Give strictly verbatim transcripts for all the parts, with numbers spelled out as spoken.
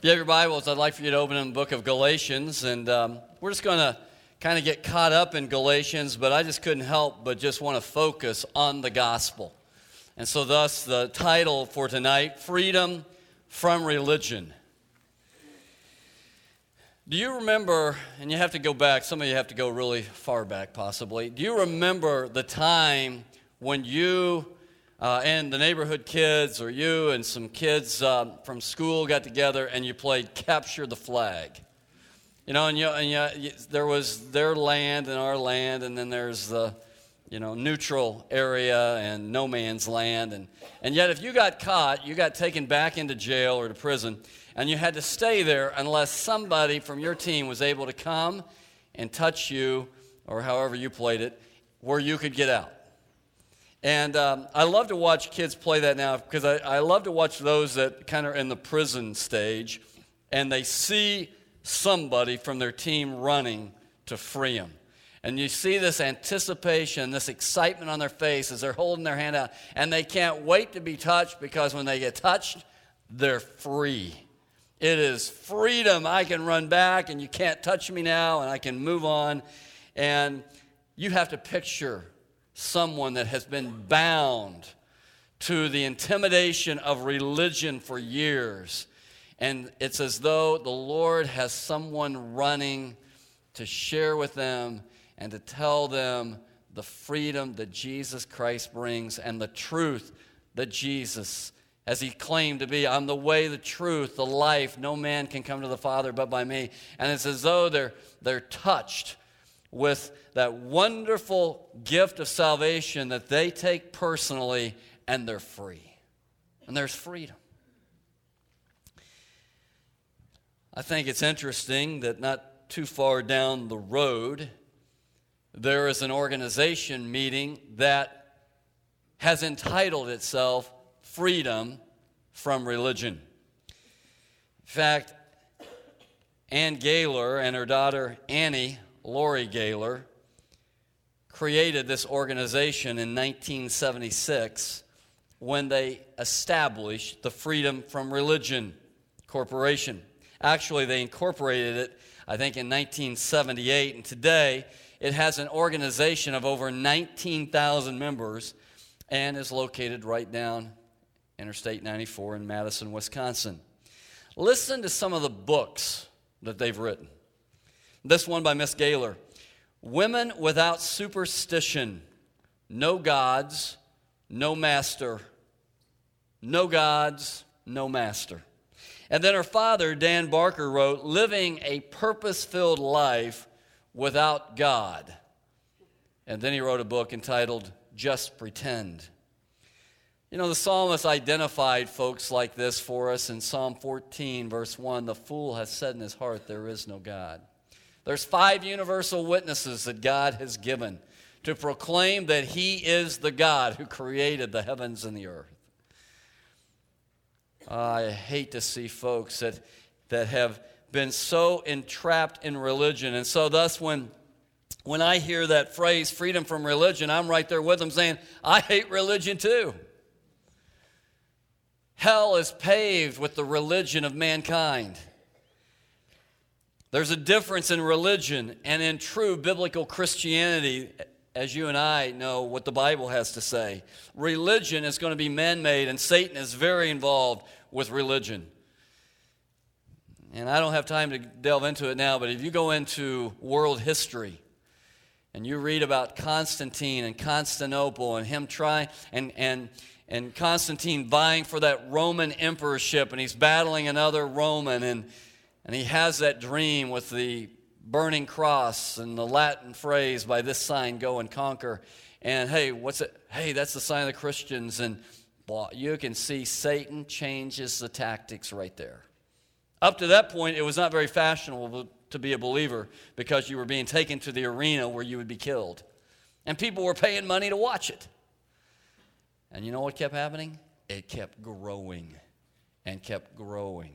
If you have your Bibles, I'd like for you to open in the book of Galatians, and um, we're just going to kind of get caught up in Galatians, but I just couldn't help but just want to focus on the gospel. And so thus the title for tonight, Freedom from Religion. Do you remember, and you have to go back, some of you have to go really far back possibly, do you remember the time when you Uh, and the neighborhood kids, or you and some kids um, from school got together and you played Capture the Flag? You know, and, you, and you, there was their land and our land, and then there's the, you know, neutral area and no man's land. And, and yet if you got caught, you got taken back into jail or to prison, and you had to stay there unless somebody from your team was able to come and touch you, or however you played it, where you could get out. And um, I love to watch kids play that now because I, I love to watch those that kind of are in the prison stage and they see somebody from their team running to free them. And you see this anticipation, this excitement on their face as they're holding their hand out. And they can't wait to be touched because when they get touched, they're free. It is freedom. I can run back and you can't touch me now and I can move on. And you have to picture someone that has been bound to the intimidation of religion for years. And it's as though the Lord has someone running to share with them and to tell them the freedom that Jesus Christ brings and the truth that Jesus, as he claimed to be, I'm the way, the truth, the life. No man can come to the Father but by me. And it's as though they're, they're touched with that wonderful gift of salvation that they take personally, and they're free. And there's freedom. I think it's interesting that not too far down the road, there is an organization meeting that has entitled itself Freedom from Religion. In fact, Ann Gaylor and her daughter Annie Lori Gaylor created this organization in nineteen seventy-six when they established the Freedom from Religion Corporation. Actually, they incorporated it, I think, in nineteen seventy-eight, and today it has an organization of over nineteen thousand members and is located right down Interstate ninety-four in Madison, Wisconsin. Listen to some of the books that they've written. This one by Miss Gaylor, Women Without Superstition, No Gods, No Master, No Gods, No Master. And then her father, Dan Barker, wrote, Living a Purpose-Filled Life Without God. And then he wrote a book entitled Just Pretend. You know, the psalmist identified folks like this for us in Psalm fourteen, verse one, The fool has said in his heart, there is no God. There's five universal witnesses that God has given to proclaim that he is the God who created the heavens and the earth. I hate to see folks that, that have been so entrapped in religion. And so thus when, when I hear that phrase, freedom from religion, I'm right there with them saying, I hate religion too. Hell is paved with the religion of mankind. There's a difference in religion and in true biblical Christianity, as you and I know what the Bible has to say. Religion is going to be man-made, and Satan is very involved with religion. And I don't have time to delve into it now, but if you go into world history and you read about Constantine and Constantinople and him trying, and, and, and Constantine vying for that Roman emperorship, and he's battling another Roman, and And he has that dream with the burning cross and the Latin phrase, by this sign go and conquer. And hey, what's it? Hey, that's the sign of the Christians. And well, you can see Satan changes the tactics right there. Up to that point, it was not very fashionable to be a believer because you were being taken to the arena where you would be killed. And people were paying money to watch it. And you know what kept happening? It kept growing and kept growing.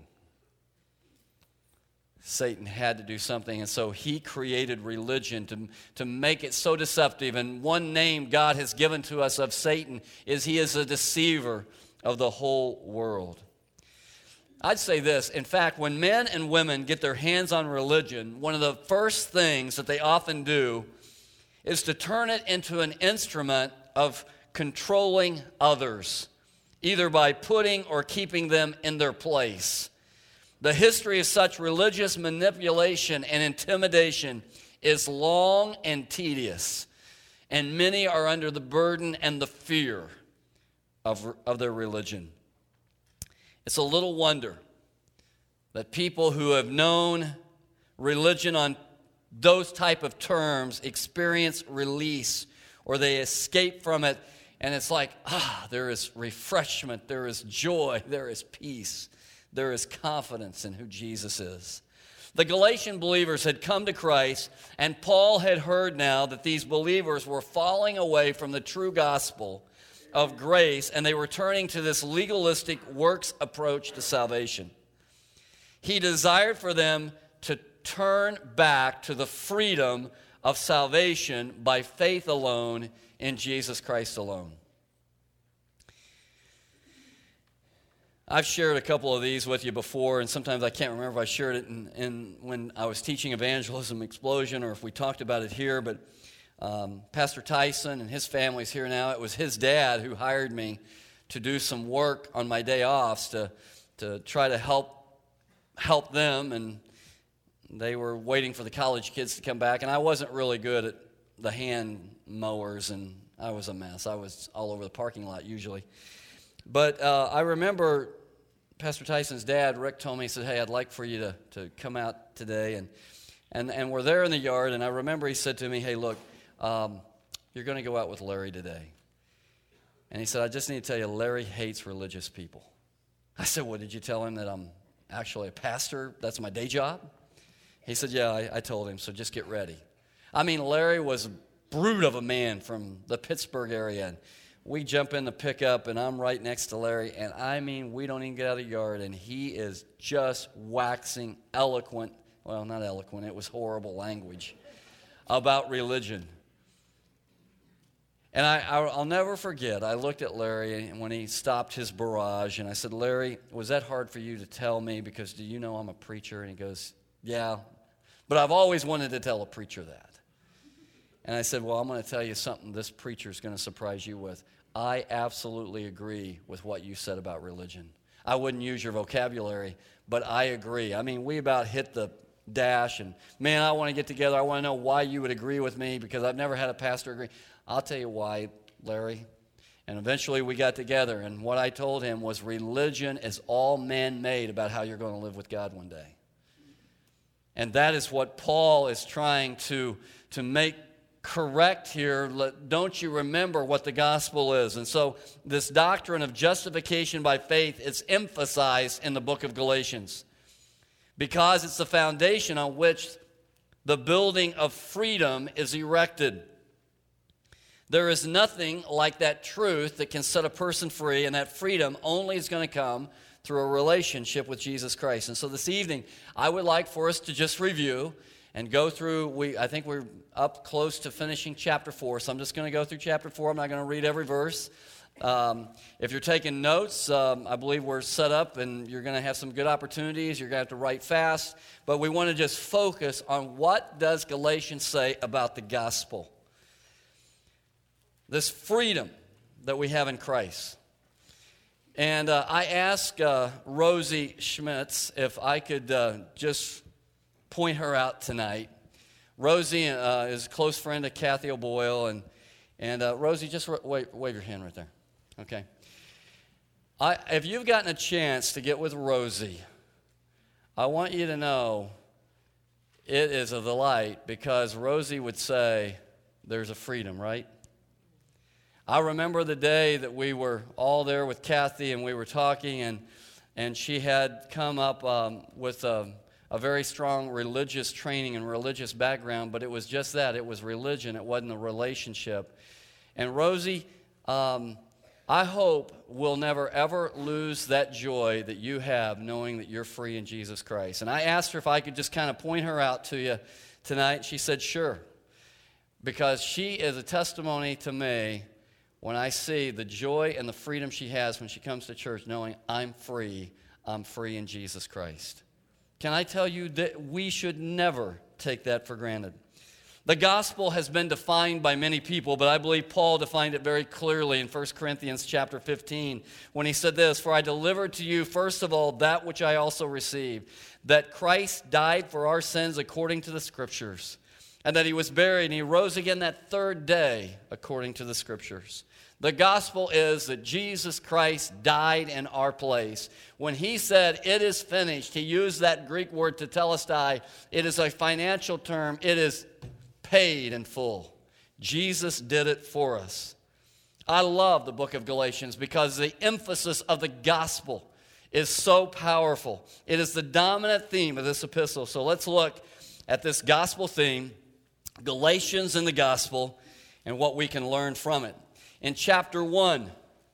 Satan had to do something, and so he created religion to, to make it so deceptive. And one name God has given to us of Satan is he is a deceiver of the whole world. I'd say this. In fact, when men and women get their hands on religion, one of the first things that they often do is to turn it into an instrument of controlling others, either by putting or keeping them in their place. The history of such religious manipulation and intimidation is long and tedious, and many are under the burden and the fear of, of their religion. It's a little wonder that people who have known religion on those type of terms experience release, or they escape from it, and it's like, ah, there is refreshment, there is joy, there is peace, there is confidence in who Jesus is. The Galatian believers had come to Christ, and Paul had heard now that these believers were falling away from the true gospel of grace, and they were turning to this legalistic works approach to salvation. He desired for them to turn back to the freedom of salvation by faith alone in Jesus Christ alone. I've shared a couple of these with you before, and sometimes I can't remember if I shared it in, in when I was teaching Evangelism Explosion or if we talked about it here, but um, Pastor Tyson and his family's here now. It was his dad who hired me to do some work on my day offs to, to try to help help them, and they were waiting for the college kids to come back, and I wasn't really good at the hand mowers, and I was a mess. I was all over the parking lot usually. But uh, I remember Pastor Tyson's dad, Rick, told me, he said, hey, I'd like for you to, to come out today. And, and and we're there in the yard, and I remember he said to me, hey, look, um, you're going to go out with Larry today. And he said, I just need to tell you, Larry hates religious people. I said, well, did you tell him that I'm actually a pastor? That's my day job? He said, yeah, I, I told him, so just get ready. I mean, Larry was a brute of a man from the Pittsburgh area, and we jump in the pickup, and I'm right next to Larry, and I mean, we don't even get out of the yard, and he is just waxing eloquent, well, not eloquent, it was horrible language, about religion. And I, I'll never forget, I looked at Larry when he stopped his barrage, and I said, Larry, was that hard for you to tell me, because do you know I'm a preacher? And he goes, yeah, but I've always wanted to tell a preacher that. And I said, well, I'm going to tell you something this preacher's going to surprise you with. I absolutely agree with what you said about religion. I wouldn't use your vocabulary, but I agree. I mean, we about hit the dash, and man, I want to get together. I want to know why you would agree with me, because I've never had a pastor agree. I'll tell you why, Larry. And eventually we got together, and what I told him was religion is all man-made about how you're going to live with God one day. And that is what Paul is trying to, to make correct here. Don't you remember what the gospel is? And so this doctrine of justification by faith is emphasized in the book of Galatians because it's the foundation on which the building of freedom is erected. There is nothing like that truth that can set a person free, and that freedom only is going to come through a relationship with Jesus Christ. And so this evening, I would like for us to just review and go through, we I think we're up close to finishing chapter four, so I'm just going to go through chapter four. I'm not going to read every verse. Um, if you're taking notes, um, I believe we're set up, and you're going to have some good opportunities. You're going to have to write fast, but we want to just focus on what does Galatians say about the gospel. This freedom that we have in Christ. And uh, I asked uh, Rosie Schmitz if I could uh, just point her out tonight. Rosie uh, is a close friend of Kathy O'Boyle, and and uh, Rosie, just wave, wave your hand right there. Okay. I, if you've gotten a chance to get with Rosie, I want you to know it is a delight, because Rosie would say there's a freedom, right? I remember the day that we were all there with Kathy, and we were talking, and and she had come up um, with a, a very strong religious training and religious background, but it was just that. It was religion. It wasn't a relationship. And Rosie, um, I hope we'll never, ever lose that joy that you have knowing that you're free in Jesus Christ. And I asked her if I could just kind of point her out to you tonight. She said, sure, because she is a testimony to me when I see the joy and the freedom she has when she comes to church, knowing I'm free, I'm free in Jesus Christ. Can I tell you that we should never take that for granted? The gospel has been defined by many people, but I believe Paul defined it very clearly in First Corinthians chapter fifteen when he said this, "For I delivered to you first of all that which I also received, that Christ died for our sins according to the Scriptures, and that he was buried and he rose again that third day according to the Scriptures." The gospel is that Jesus Christ died in our place. When he said, "It is finished," he used that Greek word tetelestai. It is a financial term. It is paid in full. Jesus did it for us. I love the book of Galatians because the emphasis of the gospel is so powerful. It is the dominant theme of this epistle. So let's look at this gospel theme, Galatians and the gospel, and what we can learn from it. In chapter one,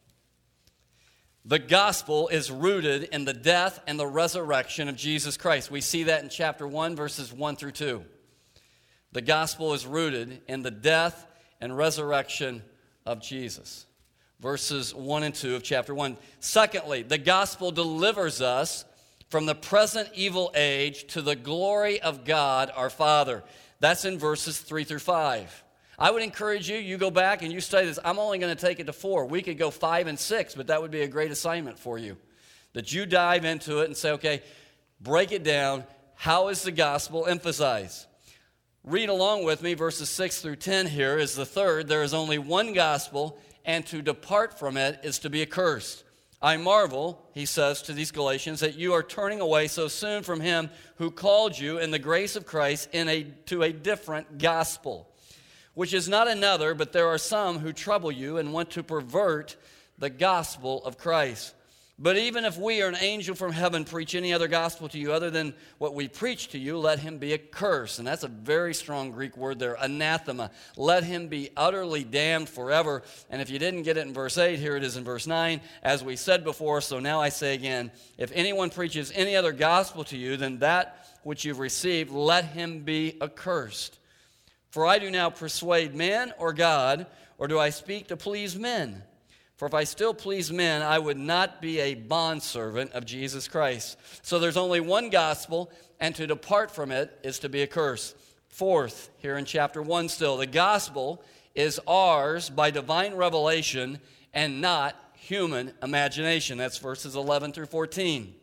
the gospel is rooted in the death and the resurrection of Jesus Christ. We see that in chapter one, verses one through two. The gospel is rooted in the death and resurrection of Jesus. Verses one and two of chapter one. Secondly, the gospel delivers us from the present evil age to the glory of God our Father. That's in verses three through five. I would encourage you, you go back and you study this. I'm only going to take it to four. We could go five and six, but that would be a great assignment for you. That you dive into it and say, okay, break it down. How is the gospel emphasized? Read along with me, verses six through ten here is the third. There is only one gospel, and to depart from it is to be accursed. I marvel, he says to these Galatians, that you are turning away so soon from him who called you in the grace of Christ in a, to a different gospel, which is not another, but there are some who trouble you and want to pervert the gospel of Christ. But even if we or an angel from heaven preach any other gospel to you other than what we preach to you, let him be accursed. And that's a very strong Greek word there, anathema. Let him be utterly damned forever. And if you didn't get it in verse eight, here it is in verse nine. As we said before, so now I say again, if anyone preaches any other gospel to you than that which you've received, let him be accursed. For I do now persuade men or God, or do I speak to please men? For if I still please men, I would not be a bondservant of Jesus Christ. So there's only one gospel, and to depart from it is to be accursed. Fourth, here in chapter one still, the gospel is ours by divine revelation and not human imagination. That's verses eleven through fourteen.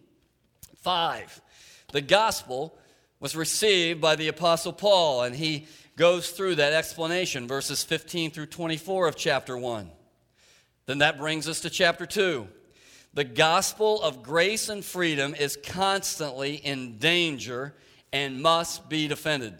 Five, the gospel was received by the Apostle Paul, and he goes through that explanation, verses fifteen through twenty-four of chapter one. Then that brings us to chapter two. The gospel of grace and freedom is constantly in danger and must be defended.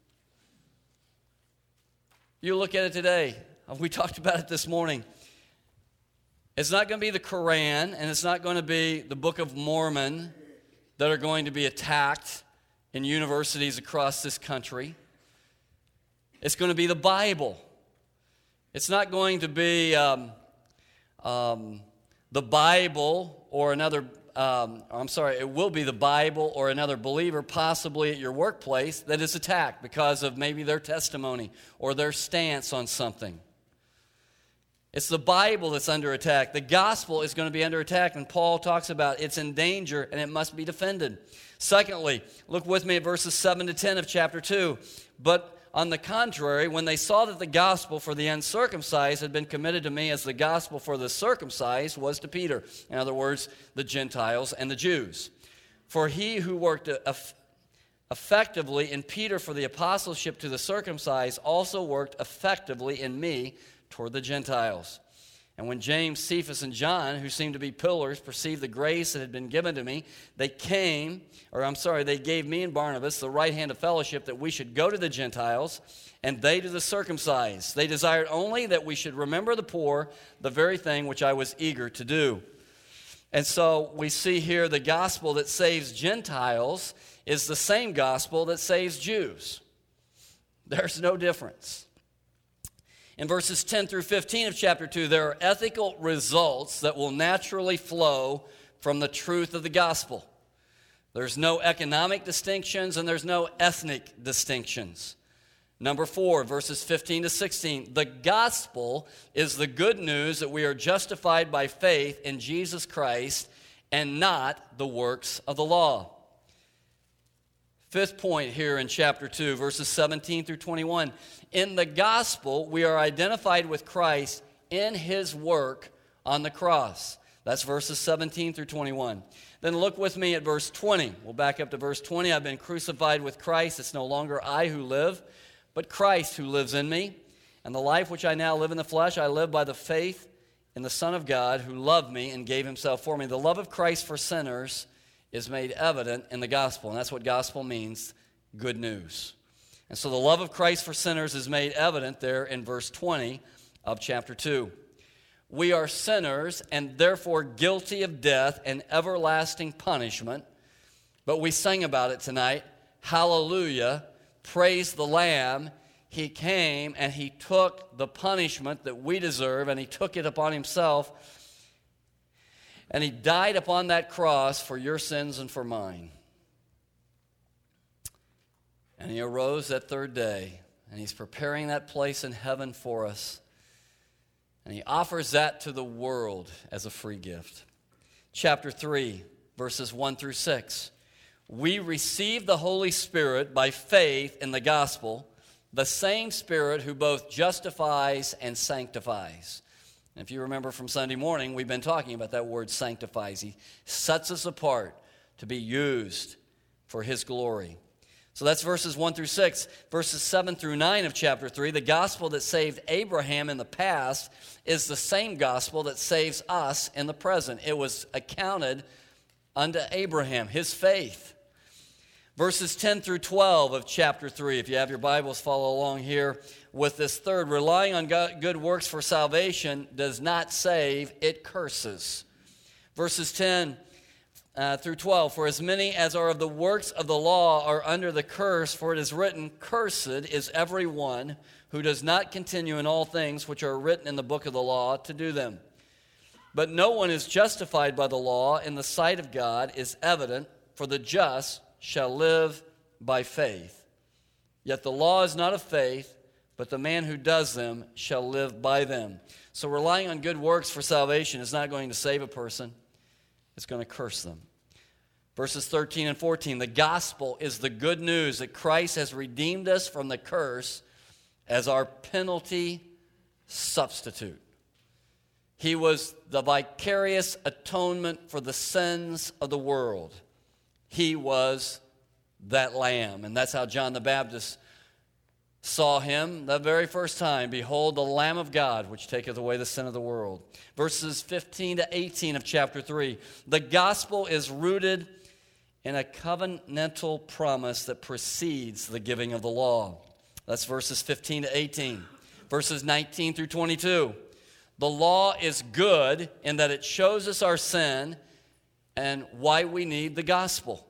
You look at it today. We talked about it this morning. It's not going to be the Quran, and it's not going to be the Book of Mormon that are going to be attacked in universities across this country. It's going to be the Bible. It's not going to be um, um, the Bible or another, um, I'm sorry, it will be the Bible or another believer possibly at your workplace that is attacked because of maybe their testimony or their stance on something. It's the Bible that's under attack. The gospel is going to be under attack, and Paul talks about it's in danger and it must be defended. Secondly, look with me at verses seven to ten of chapter two. But on the contrary, when they saw that the gospel for the uncircumcised had been committed to me as the gospel for the circumcised was to Peter. In other words, the Gentiles and the Jews. For he who worked effectively in Peter for the apostleship to the circumcised also worked effectively in me toward the Gentiles. And when James, Cephas, and John, who seemed to be pillars, perceived the grace that had been given to me, they came, or I'm sorry, they gave me and Barnabas the right hand of fellowship that we should go to the Gentiles, and they to the circumcised. They desired only that we should remember the poor, the very thing which I was eager to do. And so we see here the gospel that saves Gentiles is the same gospel that saves Jews. There's no difference. In verses ten through fifteen of chapter two, there are ethical results that will naturally flow from the truth of the gospel. There's no economic distinctions and there's no ethnic distinctions. Number four, verses fifteen to sixteen, the gospel is the good news that we are justified by faith in Jesus Christ and not the works of the law. Fifth point here in chapter two, verses seventeen through twenty-one. In the gospel, we are identified with Christ in his work on the cross. That's verses seventeen through twenty-one. Then look with me at verse twenty. We'll back up to verse twenty. I've been crucified with Christ. It's no longer I who live, but Christ who lives in me. And the life which I now live in the flesh, I live by the faith in the Son of God who loved me and gave himself for me. The love of Christ for sinners is made evident in the gospel. And that's what gospel means, good news. And so the love of Christ for sinners is made evident there in verse twenty of chapter two. We are sinners and therefore guilty of death and everlasting punishment. But we sang about it tonight. Hallelujah. Praise the Lamb. He came and he took the punishment that we deserve, and he took it upon himself. And he died upon that cross for your sins and for mine. And he arose that third day, and he's preparing that place in heaven for us. And he offers that to the world as a free gift. Chapter three, verses one through six. We receive the Holy Spirit by faith in the gospel, the same Spirit who both justifies and sanctifies. And if you remember from Sunday morning, we've been talking about that word sanctifies. He sets us apart to be used for his glory. So that's verses one through six. Verses seven through nine of chapter three, the gospel that saved Abraham in the past is the same gospel that saves us in the present. It was accounted unto Abraham, his faith. Verses ten through twelve of chapter three, if you have your Bibles, follow along here with this third. Relying on God, good works for salvation does not save, it curses. Verses ten uh, through twelve, for as many as are of the works of the law are under the curse, for it is written, cursed is every one who does not continue in all things which are written in the book of the law to do them. But no one is justified by the law in the sight of God is evident, for the just shall live by faith. Yet the law is not of faith, but the man who does them shall live by them. So relying on good works for salvation is not going to save a person. It's going to curse them. Verses thirteen and fourteen, the gospel is the good news that Christ has redeemed us from the curse as our penalty substitute. He was the vicarious atonement for the sins of the world. He was that lamb. And that's how John the Baptist saw him the very first time. Behold, the Lamb of God, which taketh away the sin of the world. Verses fifteen to eighteen of chapter three. The gospel is rooted in a covenantal promise that precedes the giving of the law. That's verses fifteen to eighteen. Verses nineteen through twenty-two. The law is good in that it shows us our sin and why we need the gospel.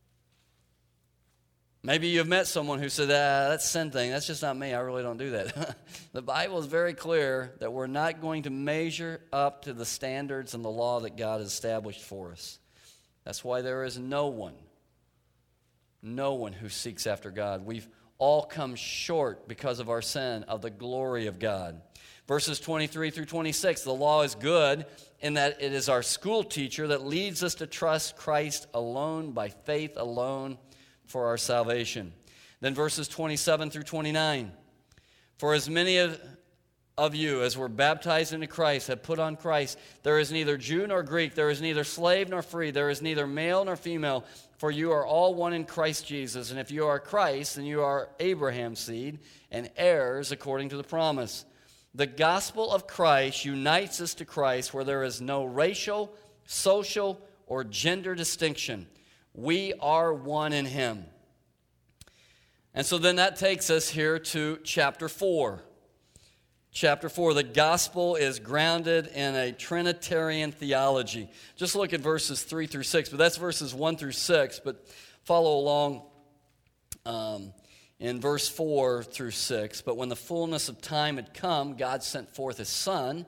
Maybe you've met someone who said, ah, that's sin thing. That's just not me. I really don't do that. The Bible is very clear that we're not going to measure up to the standards and the law that God has established for us. That's why there is no one, no one who seeks after God. We've all come short because of our sin of the glory of God. Verses twenty-three through twenty-six, the law is good in that it is our school teacher that leads us to trust Christ alone, by faith alone, for our salvation. Then verses twenty-seven through twenty-nine, for as many of, of you as were baptized into Christ have put on Christ, there is neither Jew nor Greek, there is neither slave nor free, there is neither male nor female, for you are all one in Christ Jesus. And if you are Christ, then you are Abraham's seed and heirs according to the promise. The gospel of Christ unites us to Christ where there is no racial, social, or gender distinction. We are one in him. And so then that takes us here to chapter four. Chapter four, the gospel is grounded in a Trinitarian theology. Just look at verses three through six, but that's verses one through six, but follow along um, in verse four through six. But when the fullness of time had come, God sent forth his Son,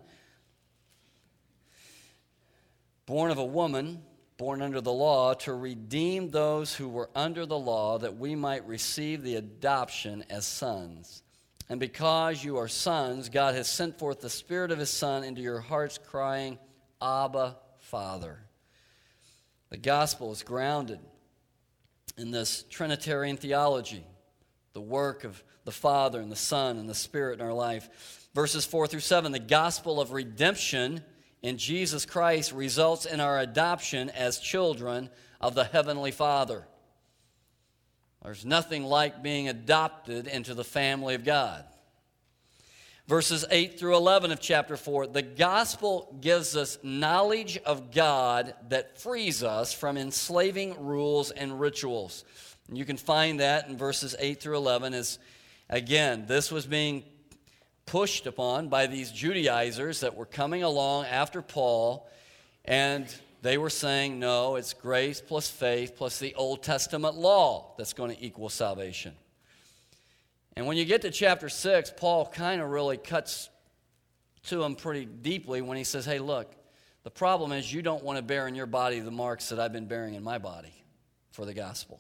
born of a woman, born under the law, to redeem those who were under the law, that we might receive the adoption as sons. And because you are sons, God has sent forth the Spirit of his Son into your hearts, crying, Abba, Father. The gospel is grounded in this Trinitarian theology, the work of the Father and the Son and the Spirit in our life. Verses four through seven, the gospel of redemption in Jesus Christ results in our adoption as children of the Heavenly Father. There's nothing like being adopted into the family of God. Verses eight through eleven of chapter four, the gospel gives us knowledge of God that frees us from enslaving rules and rituals. And you can find that in verses eight through eleven as, again, this was being pushed upon by these Judaizers that were coming along after Paul, and they were saying, no, it's grace plus faith plus the Old Testament law that's going to equal salvation. And when you get to chapter six, Paul kind of really cuts to them pretty deeply when he says, hey, look, the problem is you don't want to bear in your body the marks that I've been bearing in my body for the gospel.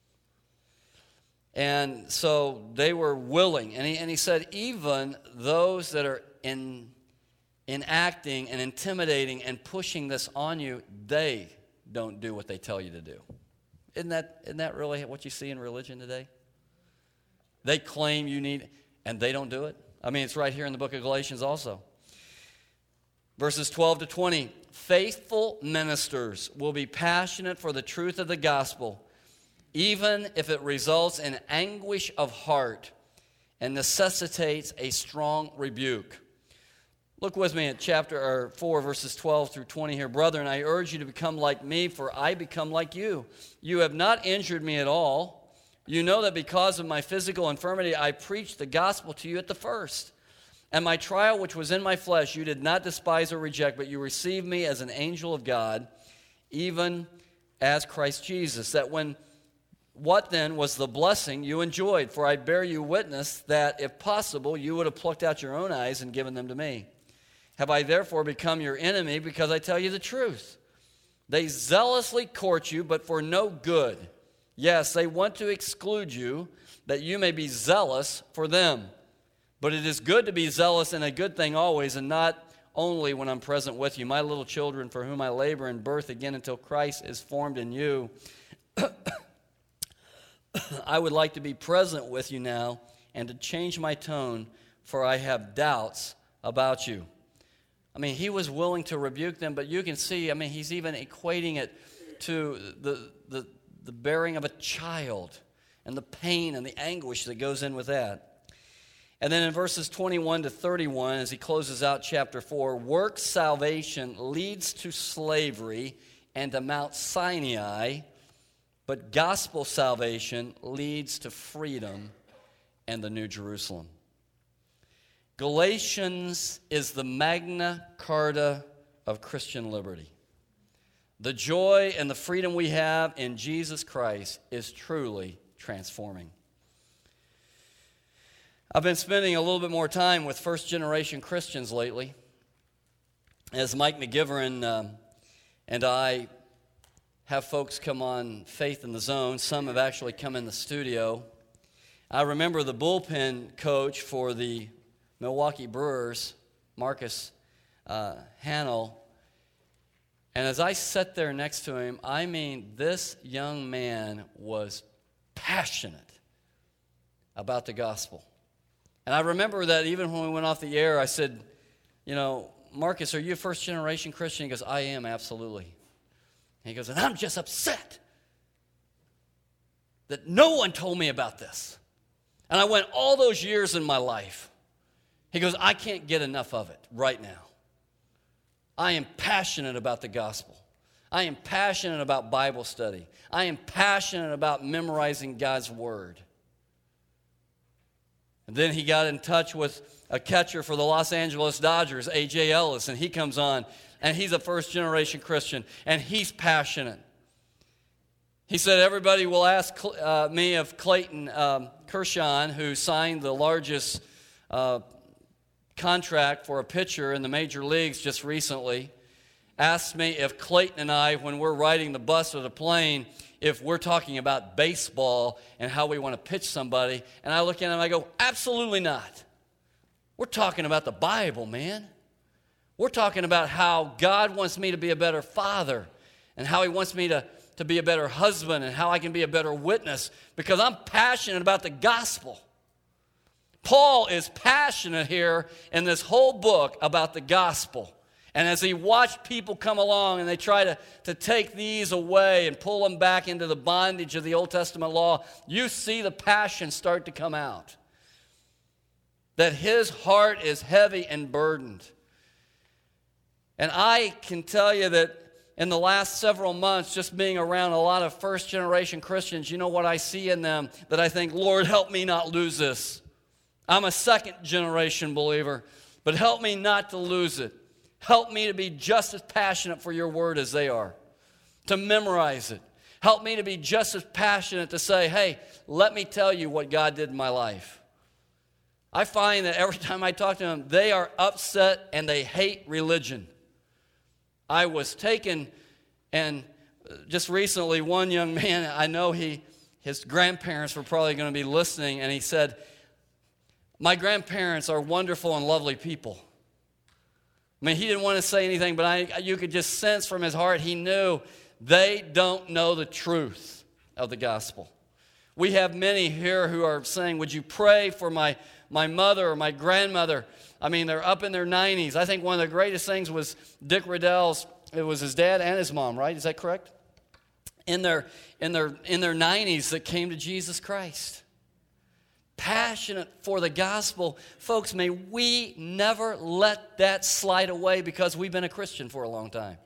And so they were willing. And he, and he said, even those that are in, enacting and intimidating and pushing this on you, they don't do what they tell you to do. Isn't that, isn't that really what you see in religion today? They claim you need, and they don't do it. I mean, it's right here in the book of Galatians also. Verses twelve to twenty, faithful ministers will be passionate for the truth of the gospel, even if it results in anguish of heart and necessitates a strong rebuke. Look with me at chapter or four, verses twelve through twenty here. Brethren, I urge you to become like me, for I become like you. You have not injured me at all. You know that because of my physical infirmity, I preached the gospel to you at the first. And my trial, which was in my flesh, you did not despise or reject, but you received me as an angel of God, even as Christ Jesus. That when, what then was the blessing you enjoyed? For I bear you witness that, if possible, you would have plucked out your own eyes and given them to me. Have I therefore become your enemy because I tell you the truth? They zealously court you, but for no good. Yes, they want to exclude you, that you may be zealous for them. But it is good to be zealous in a good thing always, and not only when I'm present with you. My little children, for whom I labor in birth again until Christ is formed in you, I would like to be present with you now and to change my tone, for I have doubts about you. I mean, he was willing to rebuke them, but you can see, I mean, he's even equating it to the the the bearing of a child and the pain and the anguish that goes in with that. And then in verses twenty-one to thirty-one, as he closes out chapter four, work salvation leads to slavery and to Mount Sinai, but gospel salvation leads to freedom and the New Jerusalem. Galatians is the Magna Carta of Christian liberty. The joy and the freedom we have in Jesus Christ is truly transforming. I've been spending a little bit more time with first-generation Christians lately. As Mike McGivern um, and I have folks come on Faith in the Zone. Some have actually come in the studio. I remember the bullpen coach for the Milwaukee Brewers, Marcus uh, Hannell. And as I sat there next to him, I mean, this young man was passionate about the gospel. And I remember that even when we went off the air, I said, you know, Marcus, are you a first-generation Christian? He goes, I am, absolutely. And he goes, and I'm just upset that no one told me about this. And I went all those years in my life. He goes, I can't get enough of it right now. I am passionate about the gospel. I am passionate about Bible study. I am passionate about memorizing God's word. And then he got in touch with a catcher for the Los Angeles Dodgers, A J Ellis, and he comes on, and he's a first-generation Christian, and he's passionate. He said, everybody will ask uh, me if Clayton um, Kershaw, who signed the largest uh, contract for a pitcher in the major leagues just recently, asked me if Clayton and I, when we're riding the bus or the plane, if we're talking about baseball and how we want to pitch somebody. And I look at him and I go, absolutely not. We're talking about the Bible, man. We're talking about how God wants me to be a better father and how he wants me to, to be a better husband and how I can be a better witness because I'm passionate about the gospel. Paul is passionate here in this whole book about the gospel. And as he watched people come along and they try to, to take these away and pull them back into the bondage of the Old Testament law, you see the passion start to come out. That his heart is heavy and burdened. And I can tell you that in the last several months, just being around a lot of first-generation Christians, you know what I see in them that I think, Lord, help me not lose this. I'm a second-generation believer, but help me not to lose it. Help me to be just as passionate for your word as they are, to memorize it. Help me to be just as passionate to say, hey, let me tell you what God did in my life. I find that every time I talk to them, they are upset and they hate religion. I was taken, and just recently, one young man, I know he, his grandparents were probably going to be listening, and he said, my grandparents are wonderful and lovely people. I mean, he didn't want to say anything, but I, you could just sense from his heart, he knew they don't know the truth of the gospel. We have many here who are saying, would you pray for my, my mother or my grandmother? I mean, they're up in their nineties. I think one of the greatest things was Dick Riddell's, it was his dad and his mom, right? Is that correct? In their, in their, in their nineties that came to Jesus Christ. Passionate for the gospel. Folks, may we never let that slide away because we've been a Christian for a long time.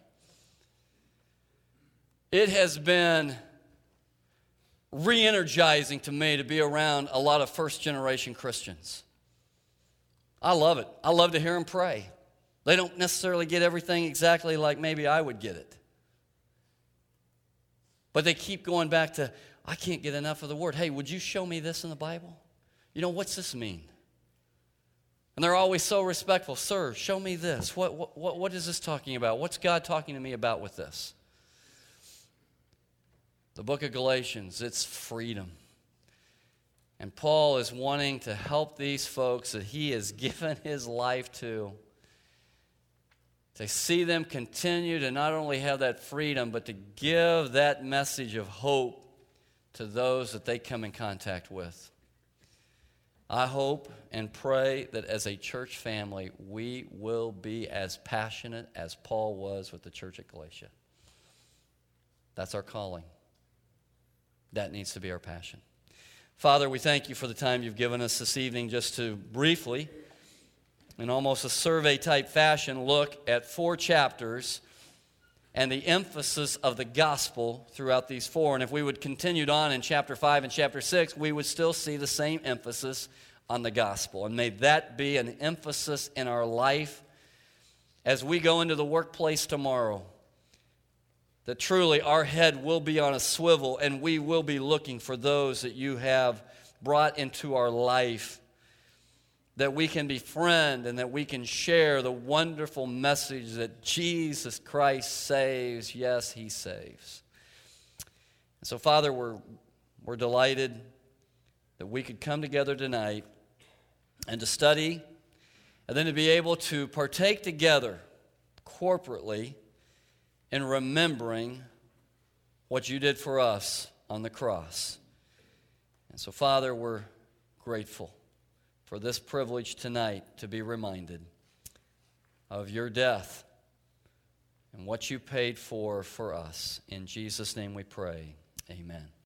It has been re-energizing to me to be around a lot of first-generation Christians. I love it. I love to hear them pray. They don't necessarily get everything exactly like maybe I would get it. But they keep going back to, I can't get enough of the word. Hey, would you show me this in the Bible? You know, what's this mean? And they're always so respectful. Sir, show me this. What, what, what is this talking about? What's God talking to me about with this? The book of Galatians, it's freedom. And Paul is wanting to help these folks that he has given his life to, to see them continue to not only have that freedom, but to give that message of hope to those that they come in contact with. I hope and pray that as a church family, we will be as passionate as Paul was with the church at Galatia. That's our calling. That needs to be our passion. Father, we thank you for the time you've given us this evening just to briefly, in almost a survey-type fashion, look at four chapters and the emphasis of the gospel throughout these four. And if we would continue on in chapter five and chapter six, we would still see the same emphasis on the gospel. And may that be an emphasis in our life as we go into the workplace tomorrow. That truly our head will be on a swivel and we will be looking for those that you have brought into our life. That we can befriend and that we can share the wonderful message that Jesus Christ saves. Yes, he saves. And so, Father, we're, we're delighted that we could come together tonight and to study and then to be able to partake together corporately in remembering what you did for us on the cross. And so, Father, we're grateful for this privilege tonight to be reminded of your death and what you paid for for us. In Jesus' name we pray. Amen.